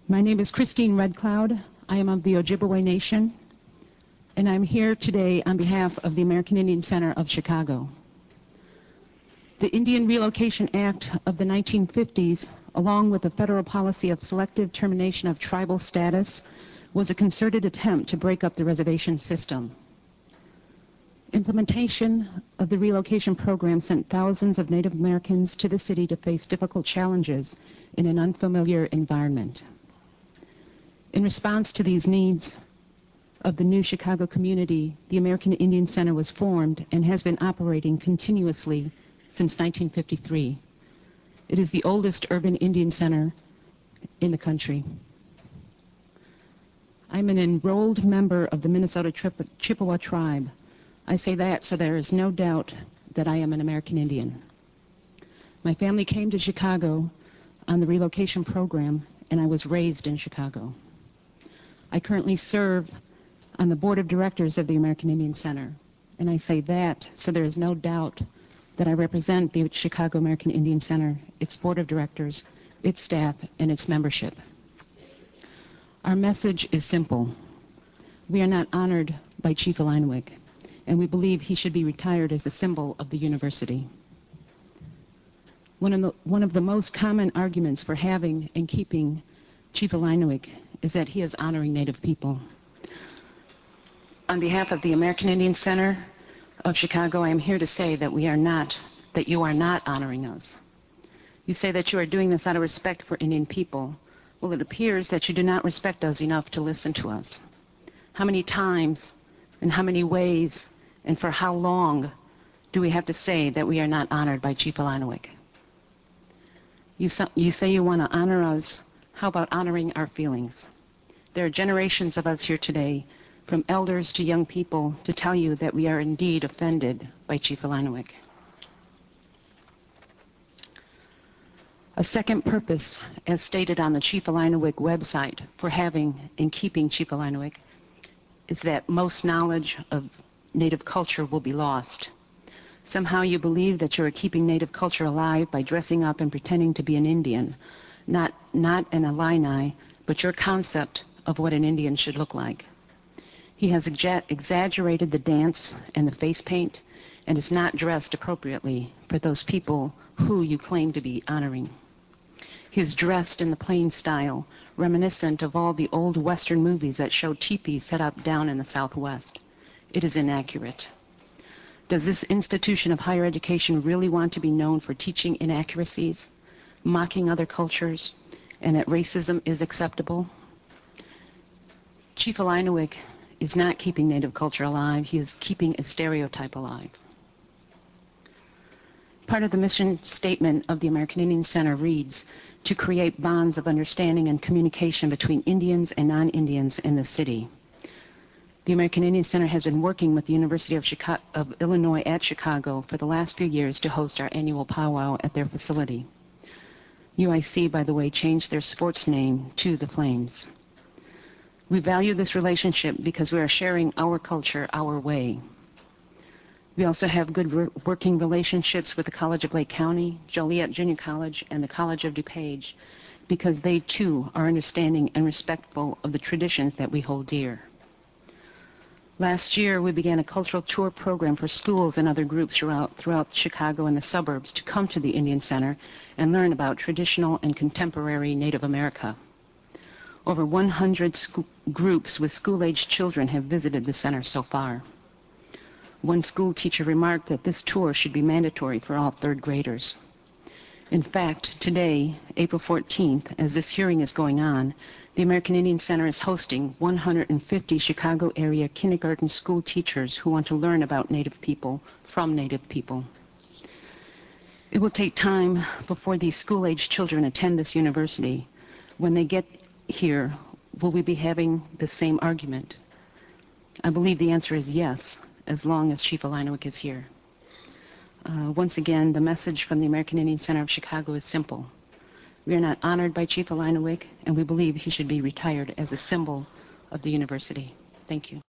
My name is Christine Red Cloud. I am of the Ojibwe Nation, and I'm here today on behalf of the American Indian Center of Chicago. The Indian Relocation Act of the 1950s, along with the federal policy of selective termination of tribal status, was a concerted attempt to break up the reservation system. Implementation of the relocation program sent thousands of Native Americans to the city to face difficult challenges in an unfamiliar environment. In response to these needs of the new Chicago community, the American Indian Center was formed and has been operating continuously since 1953. It is the oldest urban Indian center in the country. I'm an enrolled member of the Minnesota Chippewa tribe. I say that so there is no doubt that I am an American Indian. My family came to Chicago on the relocation program, and I was raised in Chicago. I currently serve on the board of directors of the American Indian Center, and I say that so there is no doubt that I represent the Chicago American Indian Center, its board of directors, its staff, and its membership. Our message is simple. We are not honored by Chief Illiniwek, and we believe he should be retired as the symbol of the university. One of the most common arguments for having and keeping Chief Illiniwek is that he is honoring Native people. On behalf of the American Indian Center of Chicago, I am here to say that you are not honoring us. You say that you are doing this out of respect for Indian people. Well, it appears that you do not respect us enough to listen to us. How many times and how many ways and for how long do we have to say that we are not honored by Chief Illiniwek? You say you want to honor us. How about honoring our feelings? There are generations of us here today, from elders to young people, to tell you that we are indeed offended by Chief Illiniwek. A second purpose, as stated on the Chief Illiniwek website, for having and keeping Chief Illiniwek is that most knowledge of Native culture will be lost. Somehow you believe that you are keeping Native culture alive by dressing up and pretending to be an Indian, not an Illini, but your concept of what an Indian should look like. He has exaggerated the dance and the face paint and is not dressed appropriately for those people who you claim to be honoring. He is dressed in the plain style, reminiscent of all the old Western movies that show teepees set up down in the Southwest. It is inaccurate. Does this institution of higher education really want to be known for teaching inaccuracies, mocking other cultures, and that racism is acceptable? Chief Illiniwek is not keeping Native culture alive. He is keeping a stereotype alive. Part of the mission statement of the American Indian Center reads, to create bonds of understanding and communication between Indians and non-Indians in the city. The American Indian Center has been working with the University of Illinois at Chicago for the last few years to host our annual powwow at their facility. UIC, by the way, changed their sports name to the Flames. We value this relationship because we are sharing our culture our way. We also have good working relationships with the College of Lake County, Joliet Junior College, and the College of DuPage because they too are understanding and respectful of the traditions that we hold dear. Last year, we began a cultural tour program for schools and other groups throughout Chicago and the suburbs to come to the Indian Center and learn about traditional and contemporary Native America. Over 100 groups with school-aged children have visited the center so far. One school teacher remarked that this tour should be mandatory for all third graders. In fact, today, April 14th, as this hearing is going on, the American Indian Center is hosting 150 Chicago area kindergarten school teachers who want to learn about Native people from Native people. It will take time before these school-aged children attend this university. When they get here, will we be having the same argument? I believe the answer is yes, as long as Chief Illiniwek is here. Once again, the message from the American Indian Center of Chicago is simple. We are not honored by Chief Illiniwek, and we believe he should be retired as a symbol of the university. Thank you.